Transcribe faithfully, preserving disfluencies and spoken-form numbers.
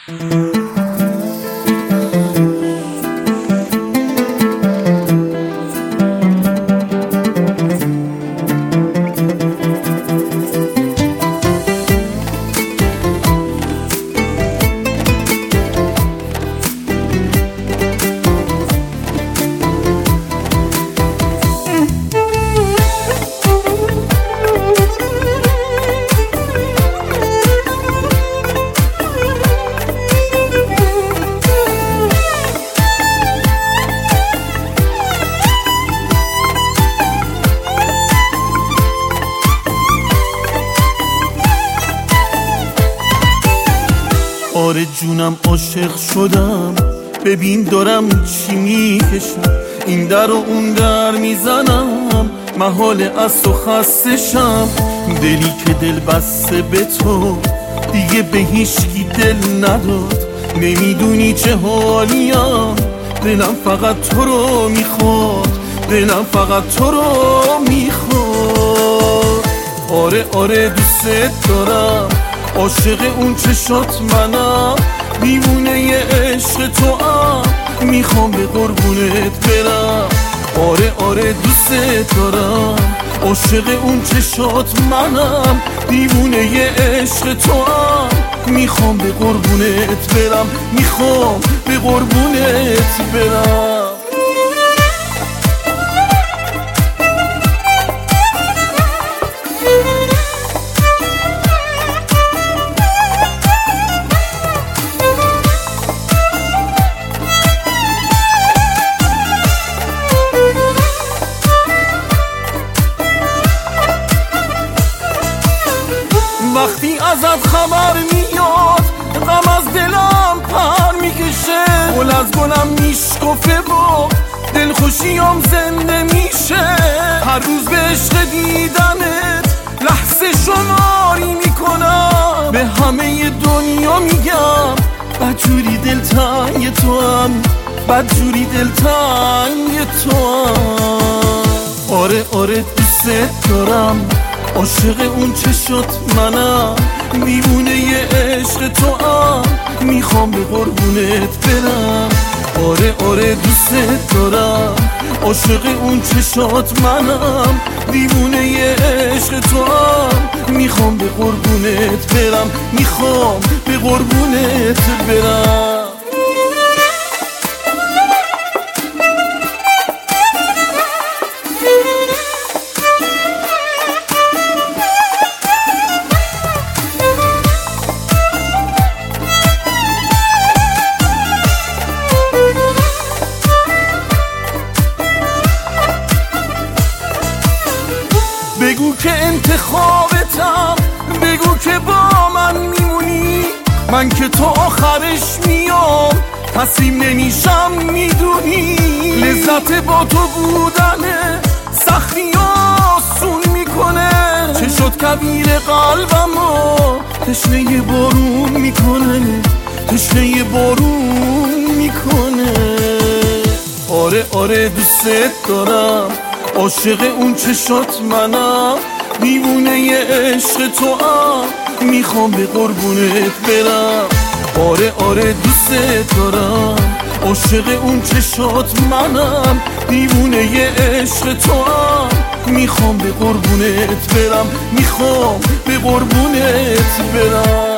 آره جونم عاشق شدم، ببین دارم چی میکشم، این در و اون در میزنم، محال از تو خستشم. دلی که دل بسته به تو دیگه به هیچکی دل نداد، نمیدونی چه حالیم، دلم فقط تو رو میخواد، دلم فقط تو رو میخواد. آره آره دوست دارم، عاشق اون چشات منم، دیوونه ی عشق تو هم، میخوام به قربونت برم. آره آره دوست دارم، عاشق اون چشات منم، دیوونه ی عشق تو هم، میخوام به قربونت برم، میخوام به قربونت برم. وقتی ازت خبر میاد غم از دلم پر میکشه، گل از گلم میشکفه و دلخوشیم زنده میشه. هر روز به عشق دیدنت لحظه شماری میکنم، به همه دنیا میگم بدجوری دلتنگ تو هم، بدجوری دلتنگ تو هم. آره آره دوست دارم، عاشق اون چشات منم، دیوونه ی عشق تو هم، میخوام به قربونت برم. آره آره دوست دارم، عاشق اون چشات منم، دیوونه ی عشق تو هم، میخوام به قربونت برم، میخوام به قربونت برم. بگو که انتخابتم، بگو که با من میمونی، من که تو آخرش میام تسلیم نمیشم میدونی. لذت با تو بودنه سختی آسون میکنه، چه شد کبیر قلبمو تشنه بارون میکنه، تشنه بارون میکنه. آره آره دوست دارم، عاشق اون چشات منم، دیوونه ی عشق تو هم، میخوام به قربونت برم. آره آره دوست دارم، عاشق اون چشات منم، دیوونه ی عشق تو هم، میخوام به قربونت برم، میخوام به قربونت برم.